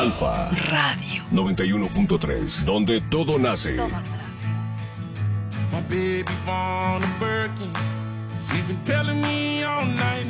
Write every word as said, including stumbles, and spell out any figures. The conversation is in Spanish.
Alfa Radio noventa y uno punto tres, donde todo nace. Todo nace. My baby born a Birkin. She's been telling me all night